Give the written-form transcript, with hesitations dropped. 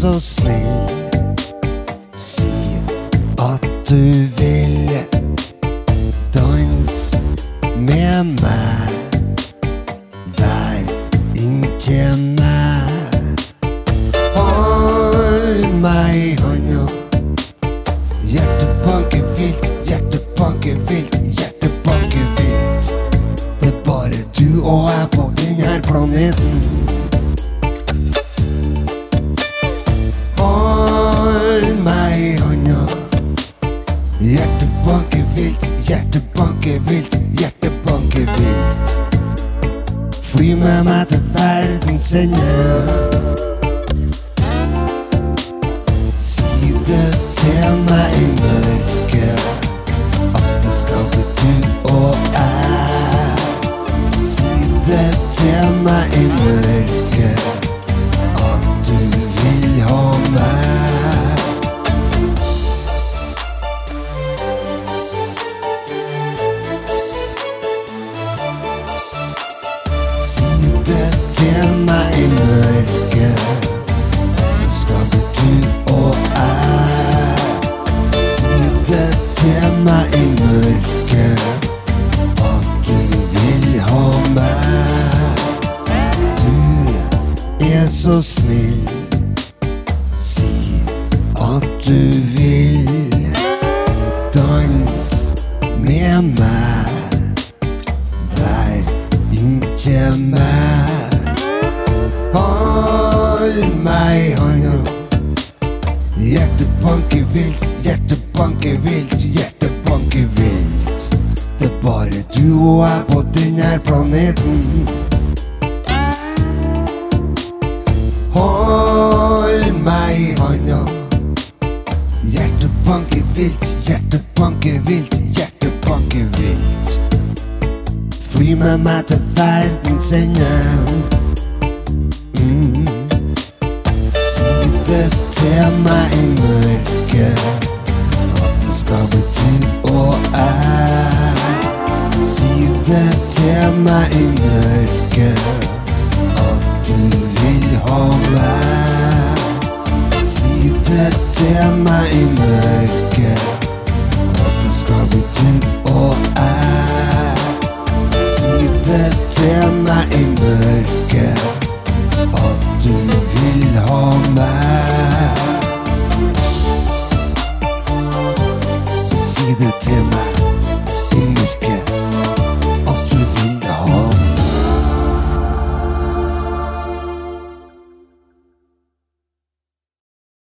så snill, si at du vil dans med meg, vær inntil meg. Hold meg i hånda, hjertet banker vilt, hjertet banker vilt, hjertet banker vilt. Det er bare du og jeg på denne planeten. Hold meg i hånda, hjertet banker vilt, hjertet banker vilt, hjertet banker vilt. Fly med meg til verdens ende, si det til meg i mørket, at det skal bli du og jeg. Si det til meg i mørket, at du vil ha meg. Si det til meg i mørket, at det skal bli du og jeg. Si det til meg i mørket, at du vil ha meg. Du er så snill, si at du vil dans med meg, vær inntil meg. Hold meg i hånda, hjertet banker vilt, hjertet banker vilt, hjertet banker vilt. Det er bare du og jeg på denne planeten. Hold meg i hånda, hjertet banker vilt, hjertet banker vilt, hjertet banker vilt. Fly med meg til verdens ende, si det til meg i mørket, at det skal bli du og jeg. Si det til meg i mørket, at du vil ha meg. Si det til meg i mørket, at det skal bli du og jeg. Si det til meg i mørket, at du vil ha meg. Si det til meg.